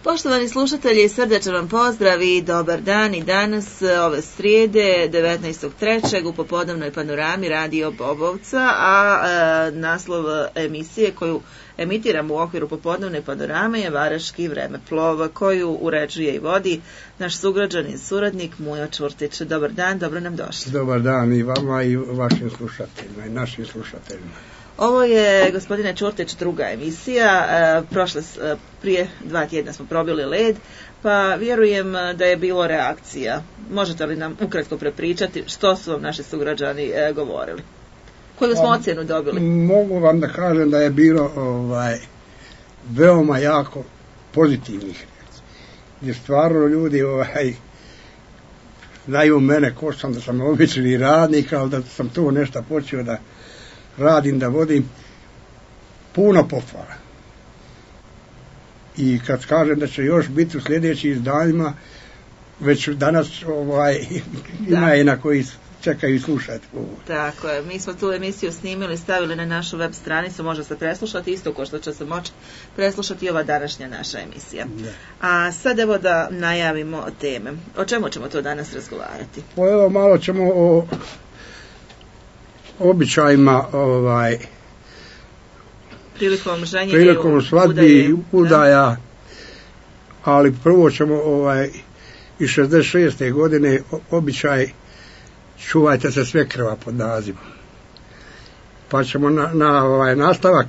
Poštovani slušatelji, srdečan vam pozdrav i dobar dan i danas ove srijede 19.3. u popodnevnoj panorami Radio Bobovca, a naslov emisije koju emitiramo u okviru popodnevne panorame je Varažki vremeplov, koju uređuje i vodi naš sugrađanin, suradnik Mujo Čurtić. Dobar dan, dobro nam došli. Dobar dan i vama i vašim slušateljima i našim slušateljima. Ovo je, gospodine Čurtić, druga emisija. Prije 2 tjedna smo probili led, pa vjerujem da je bilo reakcija. Možete li nam ukratko prepričati što su vam naši sugrađani govorili? Koju smo ocjenu dobili? Mogu vam da kažem da je bilo veoma jako pozitivnih reakcija. Gdje stvarno ljudi znaju mene ko sam, da sam obični radnik, ali da sam tu nešto počeo da radim, da vodim, puno pohvala. I kad kažem da će još biti u sljedećim izdanjima, već danas ima i na koji čekaju slušati. Tako je, mi smo tu emisiju snimili, stavili na našu web stranicu, može se preslušati, isto kao što će se moći preslušati ova današnja naša emisija. Da. A sad evo da najavimo teme. O čemu ćemo to danas razgovarati? Evo malo ćemo o običajima prilikom svadbi, udaja, ali prvo ćemo iz 66. godine običaj čuvajte se svekrva pod nazivom. Pa ćemo na nastavak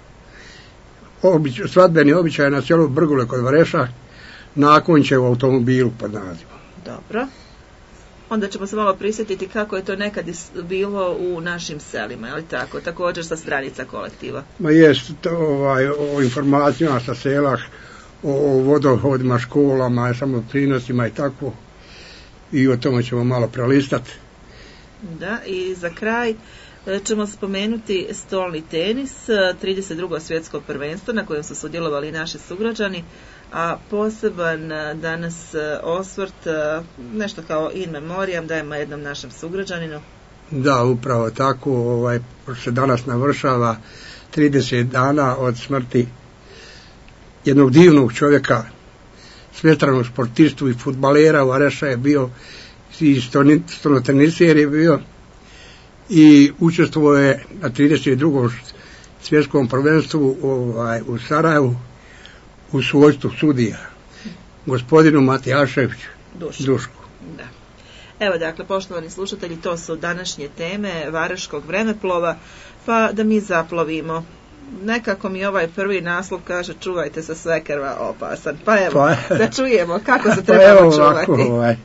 svadbeni običaj na selu Brgule kod Vareša, nakon će u automobilu pod nazivom. Dobro. Onda ćemo se malo prisjetiti kako je to nekad bilo u našim selima, je li tako? Također sa stranica kolektiva. Ma jest, o informacijama sa sela, o vodovodima, školama, samoprinosima i tako. I o tome ćemo malo prelistati. Da, i za kraj ćemo spomenuti stolni tenis, 32. svjetsko prvenstvo na kojem su sudjelovali naši sugrađani, a poseban danas osvrt, nešto kao in memoriam, dajemo jednom našem sugrađaninu. Da, upravo tako, se danas navršava 30 dana od smrti jednog divnog čovjeka, svestranog sportistu i fudbalera. Vareša je bio, i stolnoteniser je bio, i učestvovao je na 32. svjetskom prvenstvu u Sarajevu u svojstvu sudija, gospodinu Matijaševiću Dušku. Da. Evo dakle, poštovani slušatelji, to su današnje teme Varažkog vremeplova, pa da mi zaplovimo. Nekako mi ovaj prvi naslov kaže čuvajte se svekrva opasan, pa evo, da čujemo kako se trebamo čuvati. Ovako,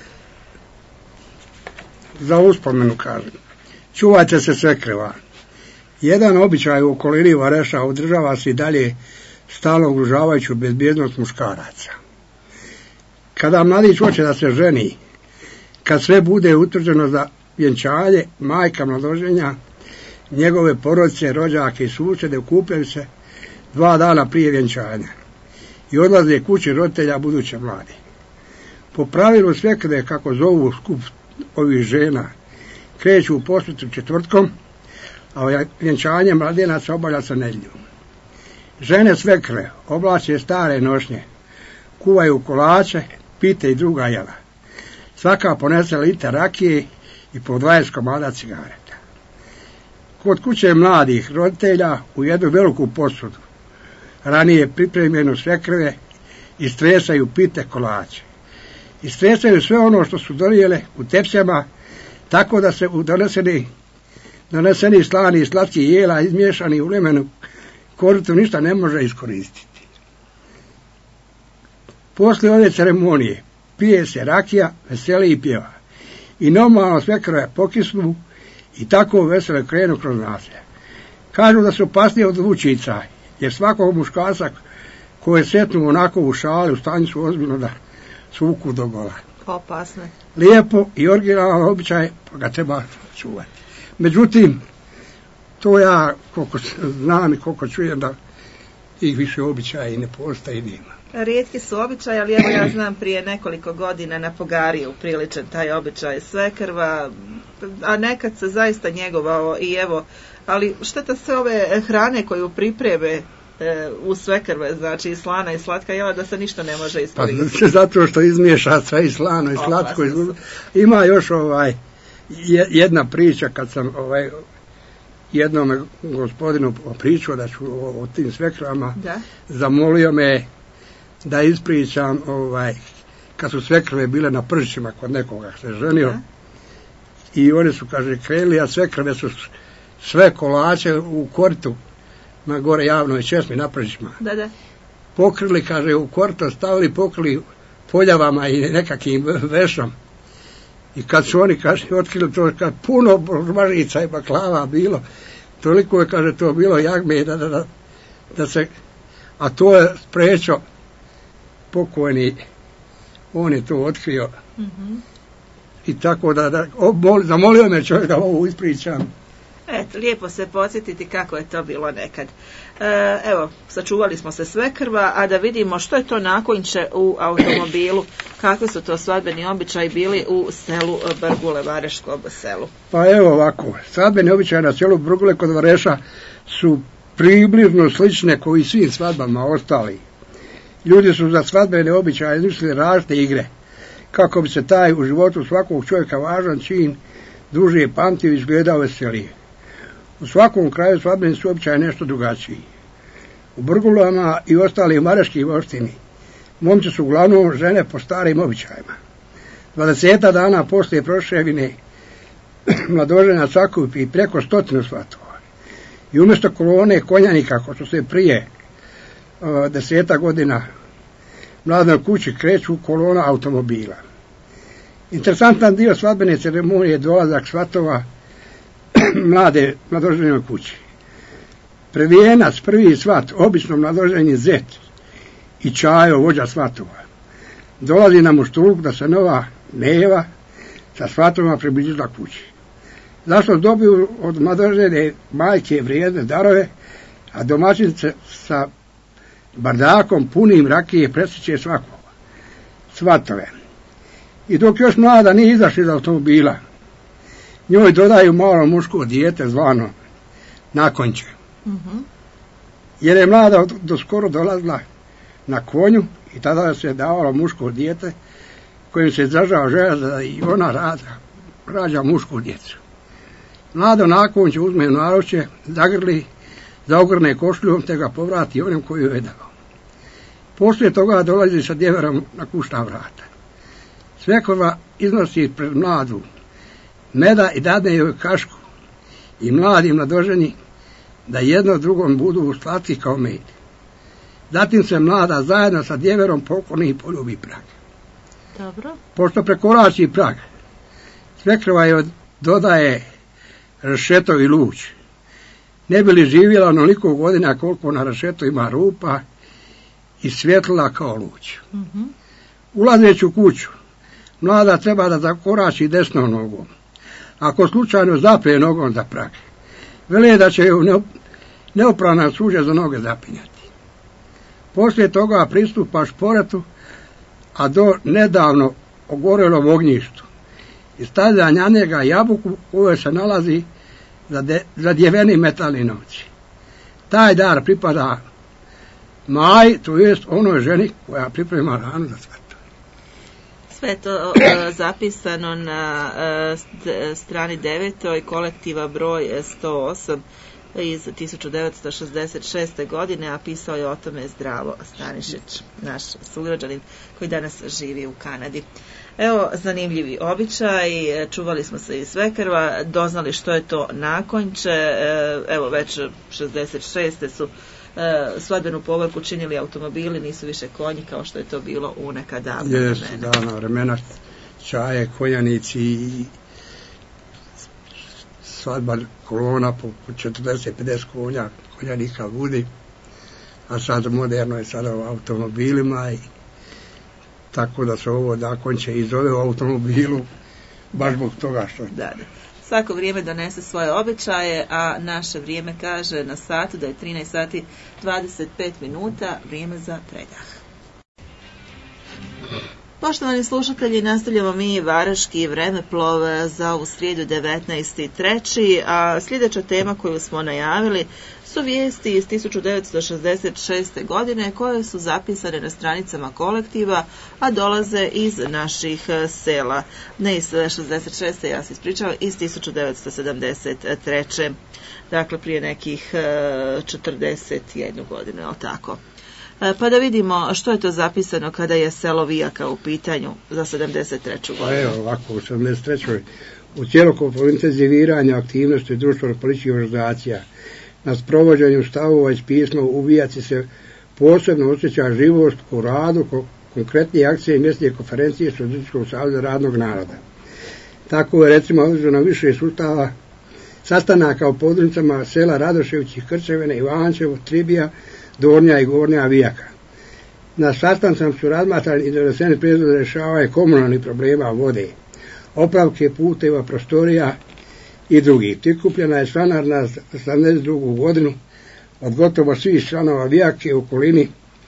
za uspomenu kažem, čuvajte se svekrva. Jedan običaj u okolini Vareša održava se i dalje, stalno ugrožavajući bezbjednost muškaraca. Kada mladić hoće da se ženi, kad sve bude utvrđeno za vjenčanje, majka mladoženja, njegove porodice, rođake i susjede okupljaju se 2 dana prije vjenčanja i odlaze kući roditelja buduće mlade. Po pravilu svekre, kako zovu skup ovih žena, kreću u posjetu četvrtkom, a vjenčanje mladenaca obavlja se nedjeljom. Žene svekre oblače stare nošnje, kuvaju kolače, pite i druga jela. Svaka ponese liter rakije i po 20 komada cigareta. Kod kuće mladih roditelja u jednu veliku posudu, ranije pripremljenu svekrve, istresaju pite kolače. Istresaju sve ono što su donijele u tepsijama, tako da se u doneseni slani i slatki jela izmiješani u lemenu koritu ništa ne može iskoristiti. Poslije ove ceremonije pije se rakija, veseli i pjeva. I normalno svekrve pokisnu i tako vesele krenu kroz naselje. Kažu da su opasnije od vučica, jer svakog muškarca koje setnu onako u šali u stanju su ozbiljno da svuku do gola. Opasne. Lijepo i originalan običaj, pa ga treba čuvati. Međutim, to ja koliko znam i koliko čujem da ih više običaja i ne postoji i nema. Rijetki su običaji, ali evo ja znam prije nekoliko godina na Pogariju priličan taj običaj svekrva, a nekad se zaista njegovao i evo, ali šteta sve ove hrane koju pripreme u svekrve, znači i slana i slatka jela, da se ništa ne može iskoristiti. Pa zato što izmiješa sve i slano i slatko. Ima još jedna priča kad sam jednom gospodinu pričao da ću o tim svekrvama, zamolio me da ispričam kad su svekrve bile na pršićima kod nekoga se ženio i oni su, kaže, krenuli, a svekrve su sve kolače u koritu na gore javnoj česmi na pršićima pokrili, kaže, u korito stavili, pokrili poljavama i nekakvim vešom. I kad su oni, kaže, otkrili to, kad puno žmažica i baklava bilo, toliko je, kaže, to bilo jagme da se, a to je sprečio pokojni, on je to otkrio. I tako zamolio me čovjek da ovo ispričam. Eto, lijepo se podsjetiti kako je to bilo nekad. Evo, sačuvali smo se svekrva, a da vidimo što je to nakonče u automobilu, kakve su to svadbeni običaji bili u selu Brgule, Vareškom selu. Pa evo ovako, svadbeni običaji na selu Brgule kod Vareša su približno slične koji svim svadbama ostali. Ljudi su za svadbene običaje izmislili različite igre, kako bi se taj u životu svakog čovjeka važan čin duže pamtio i izgledao veselije. U svakom kraju svadbeni su običaji nešto drugačiji. U Brgulama i ostalim vareškim opštini momci su uglavnom žene po starim običajima. 20 dana poslije proševine mladožena sakupi preko 100 svatova. I umjesto kolone konjanika, ko su se prije 10 godina mladoj kući kreću kolona automobila. Interesantan dio svadbene ceremonije je dolazak svatova mladoženoj kući. Prvijenac, prvi svat, obično mladoženi zet i čajo, vođa svatova, dolazi na muštruk da se nova neva sa svatovima približila kući. Zašto dobiju od mladožene majke vrijedne darove, a domaćinice sa bardakom punim rakije presjeće svakoga svatove. I dok još mlada nije izašla iz automobila, njoj dodaju malo muško dijete zvano nakonče. Jer je mlada do skoro dolazila na konju i tada se davalo muško dijete kojim se izražava želja da i ona rađa mušku djecu. Mlado nakonče uzme naručje, zagrli, zaogrne košljom te ga povrati onim koju je dao. Poslije toga dolazi sa djeverom na kućna vrata. Svekrva iznosi pred mladu meda i dadne joj kašku i mladi mladoženi da jedno drugom budu slatki kao med. Zatim se mlada zajedno sa djeverom pokloni i poljubi prag. Dobro. Pošto prekorači prag, svekrva joj dodaje rešetovi luč. Ne bi li živjela onoliko godina koliko na rešetu ima rupa i svjetlila kao luč. Ulazeći u kuću, mlada treba da zakorači desnom nogom. Ako slučajno zapne nogom za prag, vele da će ju neoprana suđe za noge zapinjati. Poslije toga pristupa šporetu, a do nedavno ogorelom ognjištu i stavlja na njega jabuku kojoj se nalazi zadjeveni metalni novci. Taj dar pripada Maji, to jest onoj ženi koja priprema hranu za svatove. Sve to zapisano na strani 9. kolektiva broj 108 iz 1966. godine, a pisao je o tome Zdravo Stanišić, naš sugrađanin koji danas živi u Kanadi. Evo, zanimljivi običaj, čuvali smo se iz svekrva, doznali što je to nakonče, evo već 66. su svadbenu povorku činili automobili, nisu više konji kao što je to bilo u neka davna vremena. Jesu, davna vremena, čaje, konjanici i svadba kolona po 40-50 konjanika budi, a sad moderno je sada u automobilima i tako da se ovo nakonče i zove u automobilu baš zbog toga što... Da. Svako vrijeme donese svoje običaje, a naše vrijeme kaže na satu da je 13 sati 25 minuta, vrijeme za predah. Poštovani slušatelji, nastavljamo mi Vareški vremeplov za ovu srijedu 19.3. A sljedeća tema koju smo najavili su vijesti iz 1966. godine koje su zapisane na stranicama kolektiva, a dolaze iz naših sela. Ne iz 66. ja se ispričavam, iz 1973. Dakle, prije nekih 41 godinu, je li tako? Pa da vidimo što je to zapisano kada je selo Vijaka u pitanju za 73. godinu. Evo, ovako, u 73. U cjelokupnom intenziviranju aktivnosti društveno-političkih organizacija na sprovođenju stavova iz pisma u Vijaci se posebno osjeća živost u radu, konkretnije akcije i mjesne konferencije Socijalističkog saveza radnog naroda. Tako je recimo održano više sastanaka u područjima sela Radoševići, Krčevine, Ivančevo, Tribija, Dornja i Gornja Vijaka. Na sastancama su razmatrani i doneseni prijedlozi za rješavanje komunalnih problema vode, opravke puteva, prostorija i drugih. Prikupljena je članarina za 72. godinu od gotovo svih članova Vijake u okolini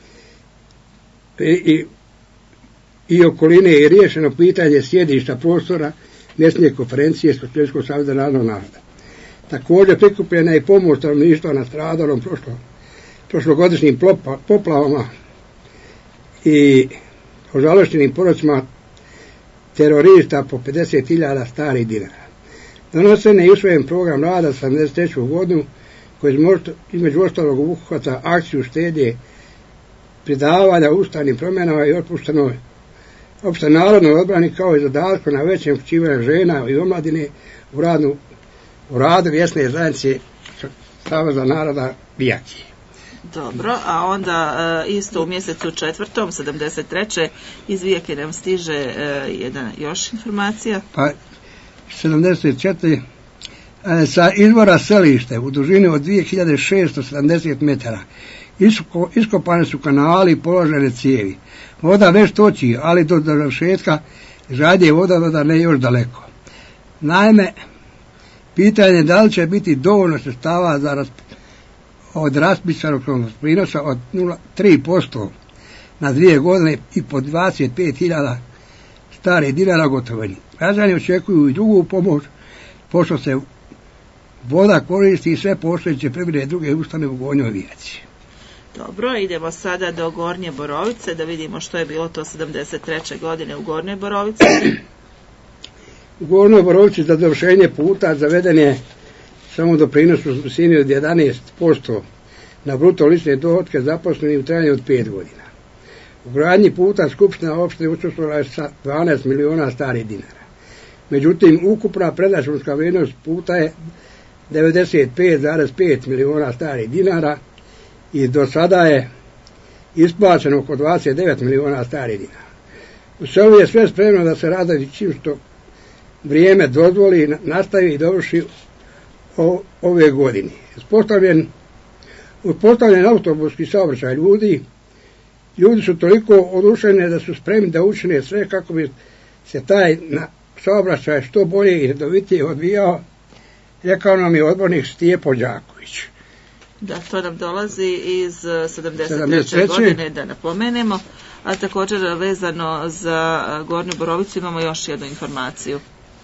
i okoline je riješeno pitanje sjedišta prostora mjesne konferencije Socijalističkog saveza radnog naroda. Također prikupljena je pomoć stanovništva nastradalom prošlogodišnjim poplavama i ožalošćenim porodcima terorista po 50.000 starih dinara. Donosen je i usvojen program rada za 73. godinu koji između ostalog obuhvata akciju štednje, pridavanja ustavnim promjenama i opšte narodnoj odbrani kao i zadatku na većem uključivanju žena i omladine u radu mjesne zajednice Saveza naroda Vijaki. Dobro, a onda isto u mjesecu 4. 73. iz Vijake nam stiže jedna još informacija. Pa 74. Sa izvora selište u dužini od 2670 metara iskopane su kanali i položene cijevi. Voda već toči, ali do završetka žadje vodovoda ne još daleko. Naime, pitanje je da li će biti dovoljno sredstava od raspisanog prinosa od 0,3% na 2 godine i po 25.000 starih dinara gotovini. Građani očekuju i drugu pomoć, pošto se voda koristi i sve postojeće privrede druge ustanove u Gornjoj Vijaci. Dobro, idemo sada do Gornje Borovice da vidimo što je bilo to 73. godine u Gornjoj Borovici. U Gornjoj Borovici za dovršenje puta zaveden je samo doprinos u visini od 11% na bruto lične dohotke zaposlenih u trajanju od 5 godina. U gradnji puta Skupština opštine učestvovala je sa 12 miliona starih dinara. Međutim, ukupna predračunska vrijednost puta je 95,5 miliona starih dinara i do sada je isplaćeno oko 29 miliona starih dinara. U selu je sve spremno da se radovi čim što vrijeme dozvoli, nastavi i dovrši ove godine. Uspostavljen autobuski saobraćaj ljudi su toliko oduševljeni da su spremni da učine sve kako bi se taj saobraćaj što bolje i redovitije odvijao, rekao nam je odbornik Stijepo Đaković. Da, to nam dolazi iz 73. godine, da napomenemo, a također vezano za Gornju Borovicu imamo još jednu informaciju.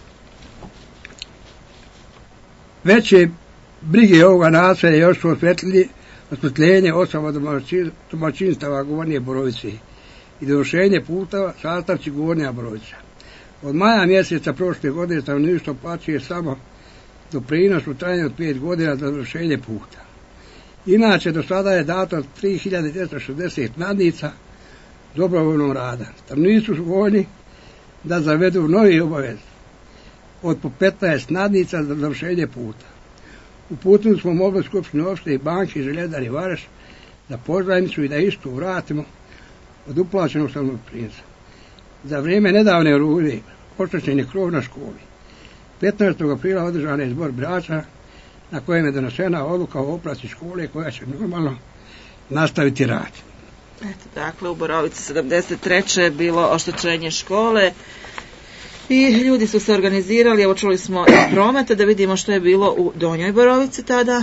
Veće brige ovoga naselja još su osvjetljenje osoba domaćinstava Gornje Borovice i dovršenje puta sastavci Gornja Borovica. Od maja mjeseca prošle godine stanovništvo plaćuje samo doprinos u trajanju od 5 godina za dovršenje puta. Inače, do sada je dato 3260 nadnica dobrovoljnog rada. Stanovnici su voljni da zavedu novi obavez od po 15 nadnica za završenje puta. Uputili smo mogli Skupštinu opštine i banke Željezari Vareš za pozajmicu i da istu vratimo od uplaćenog doprinosa. Za vrijeme nedavne oluje oštećen je krov na školi. 15. aprila održan je izbor birača na kojem je donesena odluka o opravci škole koja će normalno nastaviti rad. Eto, dakle, u Borovici 73. je bilo oštećenje škole i ljudi su se organizirali, evo čuli smo i prometa, da vidimo što je bilo u Donjoj Borovici tada.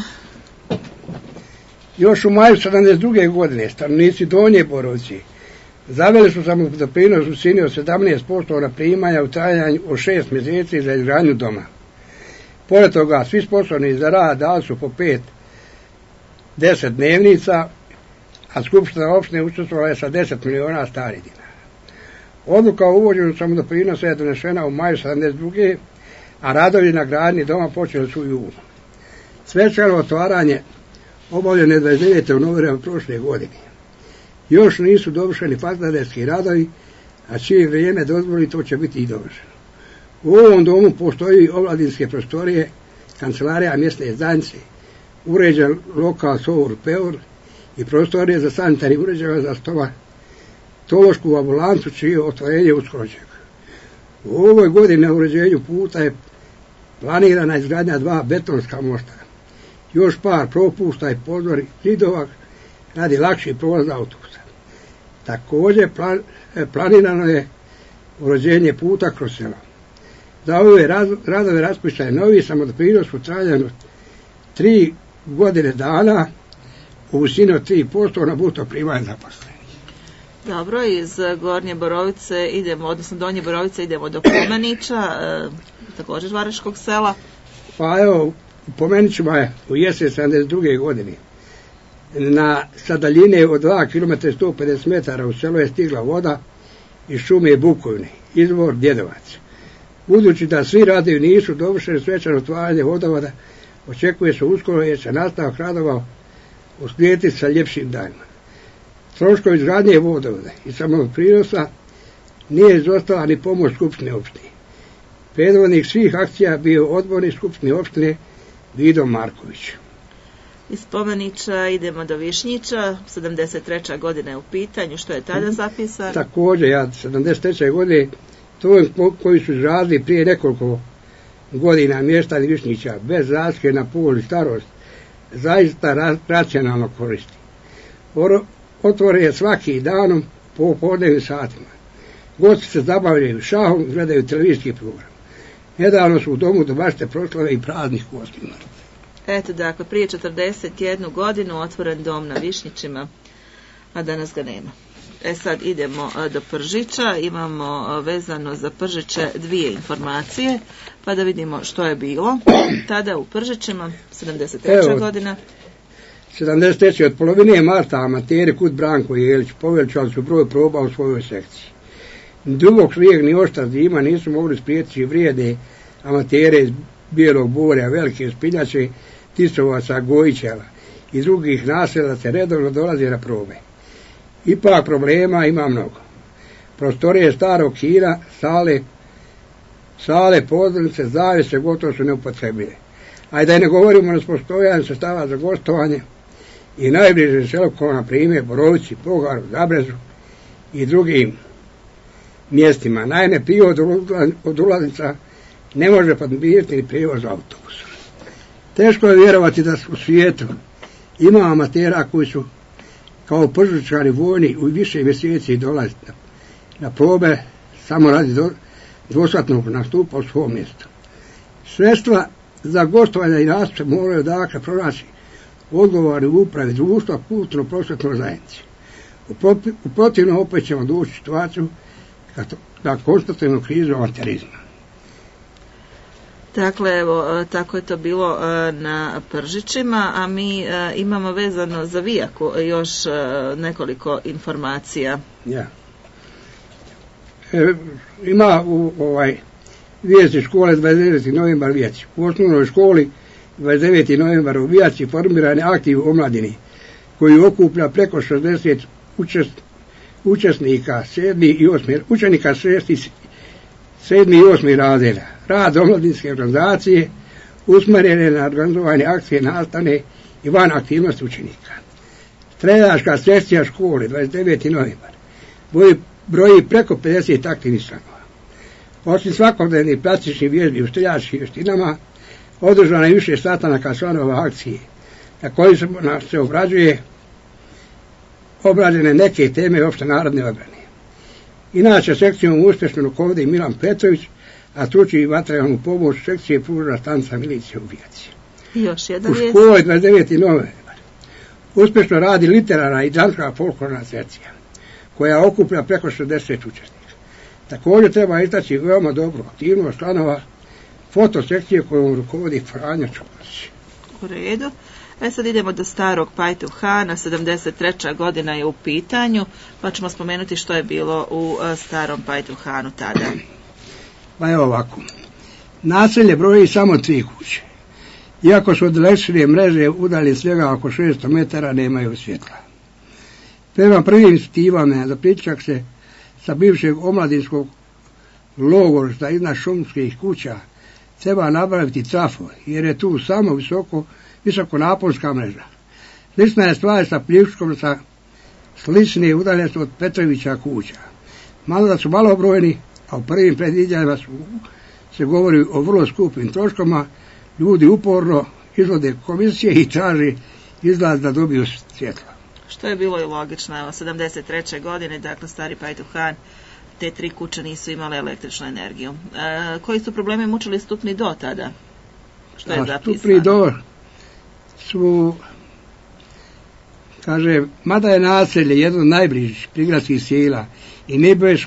Još u maju 72. godine stanovnici Donje Borovici zaveli su samo doprinos u visini od 17% na primanja u trajanju od 6 mjeseci za izgradnju doma. Pored toga, svi sposobni za rad dali su po 10 dnevnica, a Skupština opštine učestvovala je sa 10 miliona starih dinara. Odluka o uvođenju samodoprinosa je donešena u maju 72. a radovi na gradnji doma počeli su u junu. Svečano otvaranje obavljeno je 29. u novembru prošle godine. Još nisu dovršeni fazaderski radovi, a čije vrijeme dozvoli to će biti i dovršeno. U ovom domu postoji omladinske prostorije, kancelarija mjesne zajednice, uređen lokal Sour-Peur i prostorije za sanitarni uređaj za stomatološku ambulantu čije otvorenje uskoro očekuje. U ovoj godini na uređenju puta je planirana izgradnja 2 betonska mosta, još par propusta i pozori zidova radi lakših prolaza autobusa. Također planirano je uređenje puta kroz selo. Za ove radove raspisao je novi samodoprinos u trajanju 3 godine dana u visini od 3% na bruto primanje zaposlenih. Dobro, iz Gornje Borovice idemo, odnosno Donje Borovice idemo do Pomenića, također Varaškog sela. Pa evo, u Pomenićima je u jesen 72. godine sa daljine od 2 km 150 metara u selo je stigla voda iz šume Bukovine, izvor Djedovac. Budući da svi radovi nisu dovršeni, svečano otvaranje vodovoda očekuje se uskoro jer će nastavak radova uslijediti sa ljepšim danima. Troškovi izgradnje vodovoda i samodoprinosa nije izostala ni pomoć Skupštine opštine. Predvodnik svih akcija bio odbornik Skupštine opštine Vido Marković. Iz Pomenića idemo do Višnjića, 73. godina je u pitanju, što je tada zapisano? Također, 73. godine, to koji su izradili prije nekoliko godina mještani Višnjića, bez razlike na pol i starost, zaista racionalno koristi. Otvore je svaki danom po popodnevnim satima. Gosti se zabavljaju šahom, gledaju televizijski program. Nedavno su u domu do bašte proslave i praznih 8. marta. Eto, dakle, prije 41 godinu otvoren dom na Višnjićima, a danas ga nema. Sad idemo do Pržića, imamo vezano za Pržiće 2 informacije, pa da vidimo što je bilo. Tada u Pržićima, 73. godina. 73. od polovine marta amateri Kut Branko i Jelić povećali su broj proba u svojoj sekciji. Dubok snijeg ni oštra zima nisu mogli spriječiti vrijede amatere iz Bijelog Borja, Velike Spiljače, Tisovaca, Gojićeva i drugih naselja se redovno dolaze na probe. Ipak problema ima mnogo. Prostorije starog hira, sale, pozornice, zavjese gotovo su neupotrebljive. A i da ne govorimo o postojanju sredstava za gostovanje i najbliže selo kao na primjer Borovici, Pogaru, Zabrezu i drugim mjestima. Naime, prihod od ulaznica ne može podmiriti ni prijevoz autobusom. Teško je vjerovati da u svijetu ima amatera koji su kao Pržićani voljni u više mjeseci dolaziti na probe samo radi dvosatnog nastupa u svom mjestu. Sredstva za gostovanje i nastupe moraju dakle pronaći odgovorni u upravi društva kulturno-prosvetnoj zajednici. U protivnom opet ćemo doći u situaciju da konstatujemo krizu amaterizma. Dakle, evo, tako je to bilo na Pržićima, a mi imamo vezano za Vijaku još nekoliko informacija. Ja. Ima u vijesti škole 29. novembar Vijaci. U osnovnoj školi 29. novembar u Vijaci formiran je aktiv omladini koji okuplja preko 60 učesnika 7. i 8. učenika 6. 7. i 8. razreda. Rad omladinske organizacije usmjeren je na organizovanje akcije nastavne i van aktivnosti učenika. Streljačka sekcija škole 29. novembar broji preko 50 aktivnih članova. Osim svakodnevnih plastičnih vježbi u streljačkim vještinama, održano je više sastanaka članova akcije na koji se obrađene neke teme opšte narodne odbrane. Inače, sekcijom uspješno rukovodi Milan Petrović, a stručnu i materijalnu pomoć sekcije pruža stanica milicije u Vijaci. Još jedan u školi 29. novembar uspješno radi literarna i dramska folklorna sekcija, koja okuplja preko 60 učesnika. Također treba istaći veoma dobru aktivnost članova fotosekcije kojom rukovodi Franjo Čopić. U redu. Sad idemo do starog Pajtuhana, 73. godina je u pitanju, pa ćemo spomenuti što je bilo u starom Pajtuhanu tada. Pa evo ovako. Naselje broji samo 3 kuće. Iako su od električne mreže udalje svega oko 600 metara, nemaju svjetla. Prema prvim ispitivama za pričak se sa bivšeg omladinskog logorišta iznad šumskih kuća treba nabaviti trafo, jer je tu samo visokonaponska mreža. Slična je stvar sa Pljuškom, sa slične udaljenosti od Petrovića kuća. Malo da su malobrojni, a u prvim predviđanjima se govori o vrlo skupim troškama, ljudi uporno izvode komisije i traže izlaz da dobiju svjetlo. Što je bilo i logično, evo 73. godine, dakle stari Pajtuhan, te 3 kuće nisu imale električnu energiju. Koji su problemi mučili Stupni Do tada? Što je zapisano? Stupni Do su, kaže, mada je naselje jedno od najbližih prigradskih sela i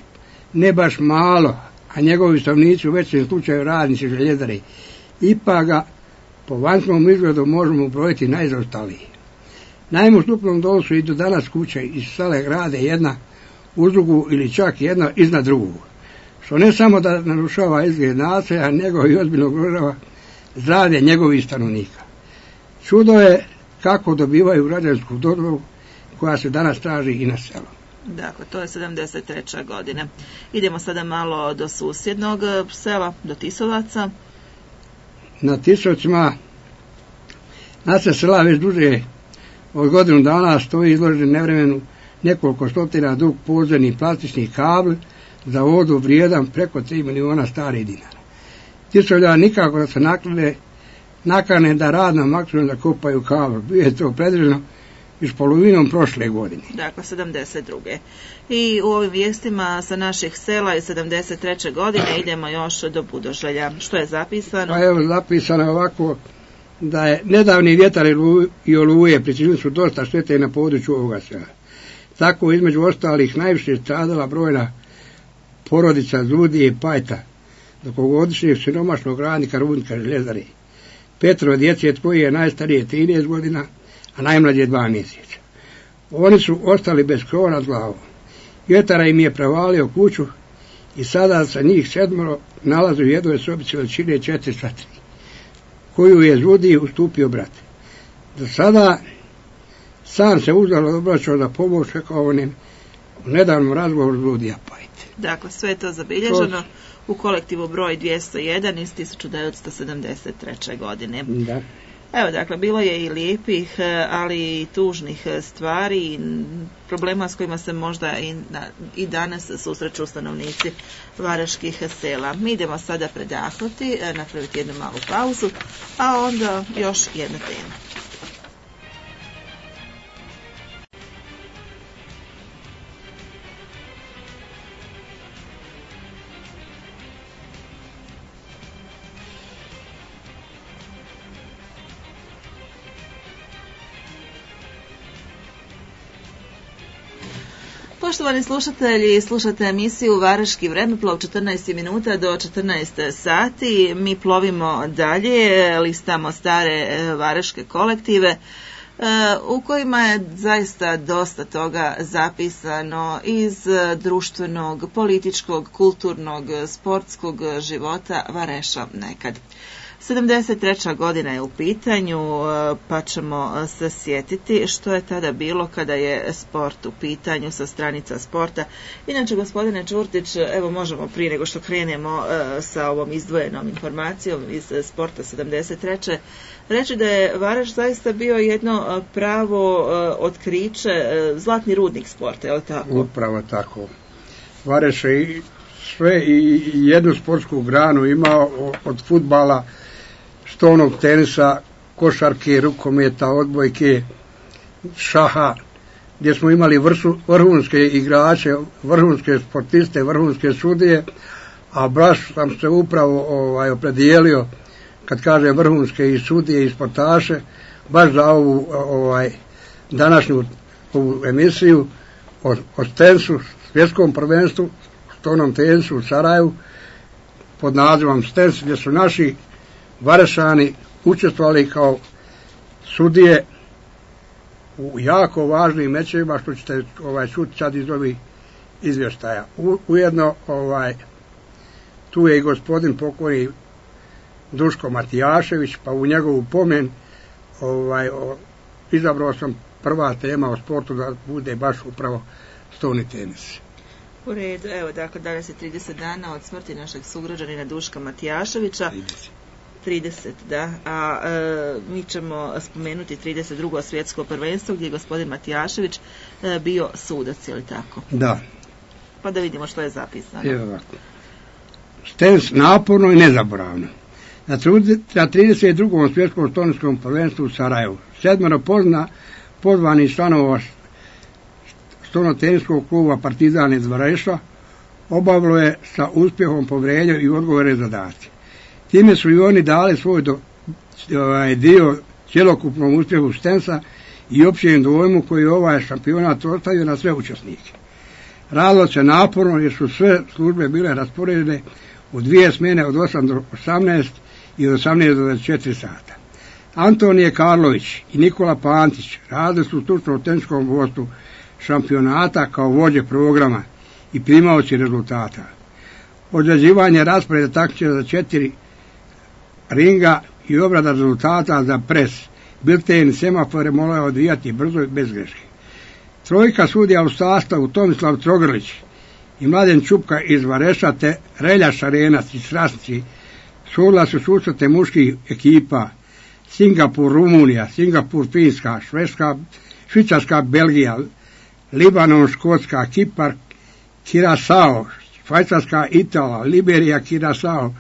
ne baš malo, a njegovi stanovnici u većem slučaju radnici željezare, ipak ga po vanjskom izgledu možemo ubrojiti najzaostaliji. Naime, u Stupnom Dolu su i do danas kuće iz sale grade jedna uz drugu ili čak jedna iznad drugu, što ne samo da narušava izgled naselja, nego i ozbiljno ugrožava zdravlje njegovih stanovnika. Čudo je kako dobivaju građansku dozvolu koja se danas traži i na selu. Dakle, to je 73. godine. Idemo sada malo do susjednog sela, do Tisovaca. Na Tisovcima naselje sela već duže od godinu dana stoji izložen nevremenu nekoliko stotina dug podzemni plastični kabel za vodu vrijedan preko 3 miliona starih dinara. Tisovljani nikako da se nakane da radno maksimum da kopaju kabel. Bio je to predviđeno još polovinom prošle godine. Dakle, 72. I u ovim vijestima sa naših sela iz 73. godine idemo još do Budoželja. Što je zapisano? Pa evo, zapisano je ovako da je nedavni vjetar i oluje pričinili su dosta štete na području ovoga sela. Tako između ostalih najviše stradala brojna porodica Zudije i Pajta, dugogodišnjeg siromašnog radnika rudnika željezare. 5 djece od kojih je najstarije 13 godina, a najmlađe 2 mjeseca. Oni su ostali bez krova nad glavom. Vjetara im je prevalio kuću i sada sa njih 7 nalaze u jednoj sobici veličine 4x3, koju je Zudiji ustupio brat. Do sada sam se uzalud obraćao za pomoć, rekao onim u nedavnom razgovoru Zudija Pajte. Dakle, sve je to zabilježeno u kolektivu broj 201 iz 1973. godine. Da. Evo, dakle, bilo je i lijepih, ali i tužnih stvari i problema s kojima se možda i danas susreću stanovnici varaških sela. Mi idemo sada predahnuti, napraviti jednu malu pauzu, a onda još jedna tema. Poštovani slušatelji, slušate emisiju Varaški vremeplov 14 minuta do 14 sati. Mi plovimo dalje, listamo stare varaške kolektive u kojima je zaista dosta toga zapisano iz društvenog, političkog, kulturnog, sportskog života Vareša nekad. 73. godina je u pitanju, pa ćemo se sjetiti što je tada bilo kada je sport u pitanju sa stranica sporta. Inače, gospodine Čurtić, evo možemo prije nego što krenemo sa ovom izdvojenom informacijom iz sporta 73. reći da je Varaš zaista bio jedno pravo otkriće, zlatni rudnik sporta, je li tako? Upravo tako. Varaš je sve i jednu sportsku granu imao, od fudbala, stolnog tenisa, košarke, rukometa, odbojke, šaha, gdje smo imali vrhunske igrače, vrhunske sportiste, vrhunske sudije, a baš sam se upravo opredijelio, kad kažem vrhunske i sudije i sportaše, baš za ovu današnju ovu emisiju o tensu, svjetskom prvenstvu, stolnom tenisu u Sarajevu, pod nazivom Stens, gdje su naši Varešani učestvovali kao sudije u jako važnim mečevima, što ćete čuti sad iz ovih izvještaja. Ujedno tu je i gospodin pokojni Duško Matijašević, pa u njegovu pomen izabrao sam prva tema o sportu da bude baš upravo stolni tenis. U redu, evo, dakle, danas je 30 dana od smrti našeg sugrađanina Duška Matijaševića. 30, da. A mi ćemo spomenuti 32. svjetsko prvenstvo gdje je gospodin Matijašević bio sudac, je li tako? Da. Pa da vidimo što je zapisano. Evo ovako. Tenis naporno i nezaboravno. Na 32. svjetskom teninskom prvenstvu u Sarajevu 7 pozvanih članova stolnoteniskog kluba Partizan iz Vareša obavilo je sa uspjehom povrednje i odgovore zadaci. Time su i oni dali svoj dio cjelokupnom uspjehu tenisa i općem dojmu koji ovaj šampionat ostavio na sve učesnike. Radilo se naporno jer su sve službe bile raspoređene u 2 smjene od 8 do 18 i od 18 do 24 sata. Antonije Karlović i Nikola Pantić radili su stručno u teniskom vodstvu šampionata kao vođe programa i primaoci rezultata. Određivanje rasporeda takmičenja za 4 ringa i obrada rezultata za pres, bilten i semafore moraju odvijati brzo i bez greške. Trojka sudija u sastavu Tomislav Trogrlić i Mladen Čupka iz Vareša te Relja Šarenac iz Srasnici sudila su susrete muških ekipa Singapur, Rumunija, Singapur, Finska, Švicarska, Belgija, Libanon, Škotska, Kipar, Kirasao, Švajcarska, Italija, Liberija, Kirasao,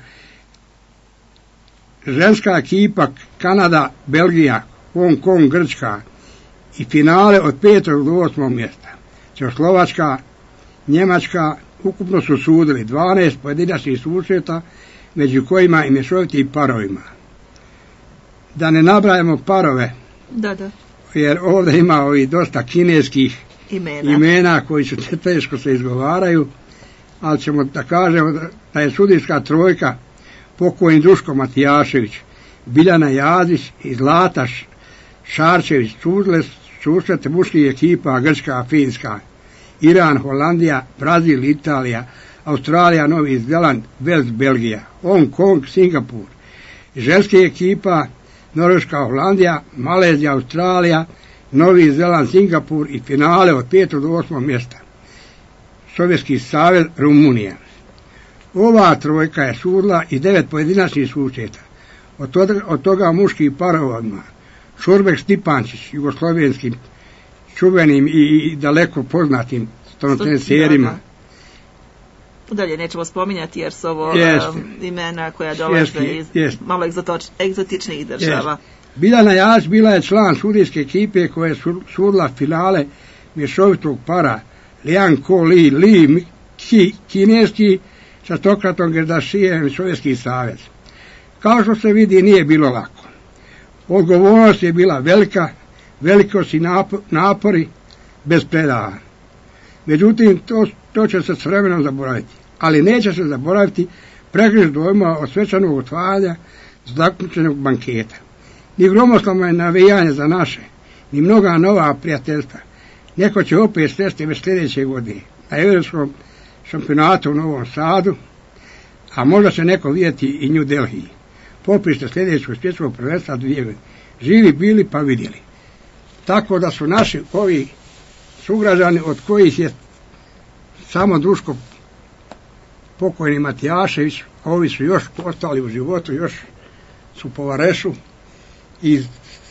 ženska ekipa Kanada, Belgija, Hong Kong, Grčka i finale od 5. do 8. mjesta. Čehoslovačka, Njemačka ukupno su sudili 12 pojedinačnih susreta, među kojima i mješovitim parovima. Da ne nabrajamo parove, da. Jer ovdje ima dosta kineskih imena koji su teško se izgovaraju, ali ćemo da kažemo da je sudijska trojka pokojni Duško Matijašević, Biljana Jazić i Zlata Šarčević sudile susrete muških ekipa Grčka, Finska, Iran, Holandija, Brazil, Italija, Australija, Novi Zeland, Vels, Belgija, Hong Kong, Singapur. Ženske ekipa Norveška, Holandija, Malezija, Australija, Novi Zeland, Singapur i finale od 5. do 8. mjesta. Sovjetski savez, Rumunija. Ova trojka je sudila i 9 pojedinačnih susreta. Od toga muških parovima Šurbek Stipančić, jugoslovenskim čuvenim i daleko poznatim stolnoteniserima. Dalje nećemo spominjati jer su ovo imena koja dolaze iz malo egzotičnih država. Biljana Jazić bila je član sudijske ekipe koja je sudila finale mješovitog para Liang Ko Li kineski sa Sokratom Gerdašijem Sovjetski savez. Kao što se vidi, nije bilo lako. Odgovornost je bila velika, velikost i napori bez predaha. Međutim, to će se s vremenom zaboraviti. Ali neće se zaboraviti pregriž dojma od svečanog otvaranja zaključenog banketa. Ni gromoslovno navijanje za naše, ni mnoga nova prijateljstva. Neko će opet sresti već sljedeće godine na Europskom šampionatu u Novom Sadu, a možda će neko vidjeti i New Delhi. Poprište sljedećeg svjetskog prvenstva 2 godine. Živi bili pa vidjeli. Tako da su naši ovi sugrađani, od kojih je samo Duško pokojni Matijašević, a ovi su još ostali u životu, još su po Varešu i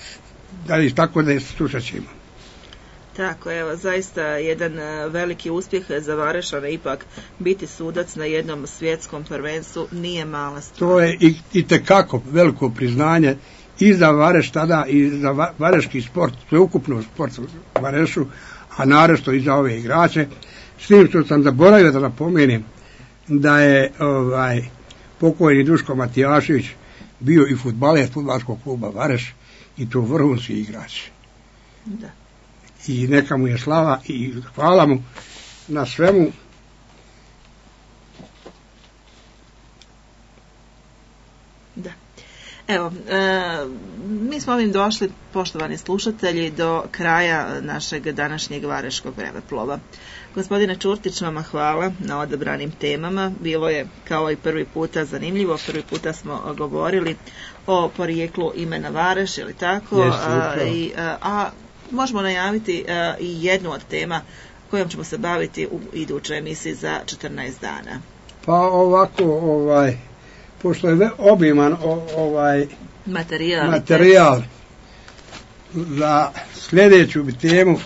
tako da se susrećemo. Tako, evo, zaista jedan veliki uspjeh za Varešana, ipak biti sudac na jednom svjetskom prvenstvu nije mala stvar. To je itekako veliko priznanje i za Vareš tada i za vareški sport, sveukupno sport u Varešu, a naročito i za ove igrače. S tim što sam zaboravio da napomenem da je pokojni Duško Matijašević bio i fudbaler fudbalskog kluba Vareš i to vrhunski igrač. Da. I neka mu je slava i hvala mu na svemu. Da. Evo, mi smo ovim došli, poštovani slušatelji, do kraja našeg današnjeg vareškog vremeplova. Gospodine Čurtić, vama hvala na odabranim temama. Bilo je, kao i prvi puta, zanimljivo. Prvi puta smo govorili o porijeklu imena Vareš, je li tako? A možemo najaviti i jednu od tema kojom ćemo se baviti u idućoj emisiji za 14 dana. Pa ovako, pošto je obiman materijal za sljedeću bi temu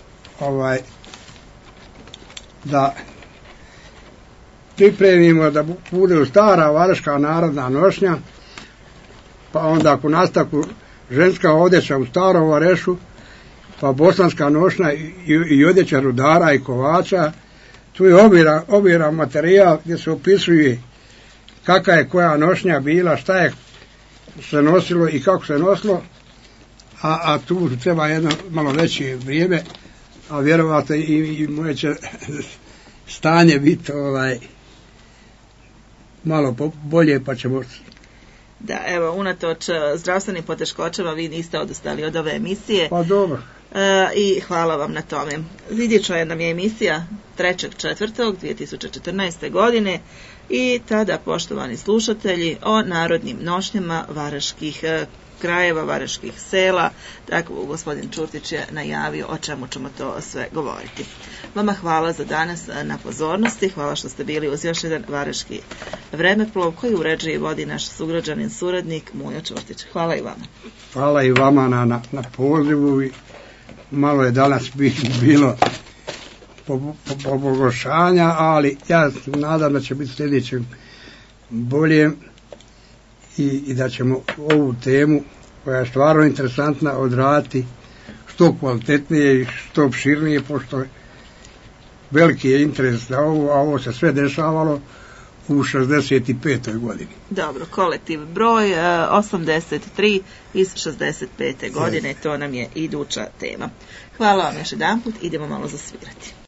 da pripremimo da bude stara vareška narodna nošnja, pa onda ako nastavku ženska odjeća u starom Varešu, pa bosanska nošnja i odjeća rudara i kovača. Tu je obiran materijal gdje se opisuje kakva je koja nošnja bila, šta je se nosilo i kako se nosilo, a tu treba jedno malo veće vrijeme, a vjerovatno i moje će stanje biti malo bolje, pa ćemo... Da, evo, unatoč zdravstvenim poteškoćama vi niste odustali od ove emisije. Pa dobro. I hvala vam na tome. Iduća nam je emisija 3.4.2014. godine i tada, poštovani slušatelji, o narodnim nošnjama vareških krajeva, vareških sela. Tako, gospodin Čurtić je najavio o čemu ćemo to sve govoriti. Vama hvala za danas na pozornosti, hvala što ste bili uz još jedan vareški vremeplov koji uređuje i vodi naš sugrađanin, suradnik Mujo Čurtić. Hvala i vama. Hvala i vama na pozivu. Malo je danas bilo pogoršanja, ali ja nadam da će biti sljedeće bolje i da ćemo ovu temu, koja je stvarno interesantna, odraditi što kvalitetnije i što opširnije, pošto je veliki je interes za ovo, a ovo se sve dešavalo u 65. godini. Dobro, kolektiv broj 83 iz 65. godine, to nam je iduća tema. Hvala vam još jedanput, idemo malo zasvirati.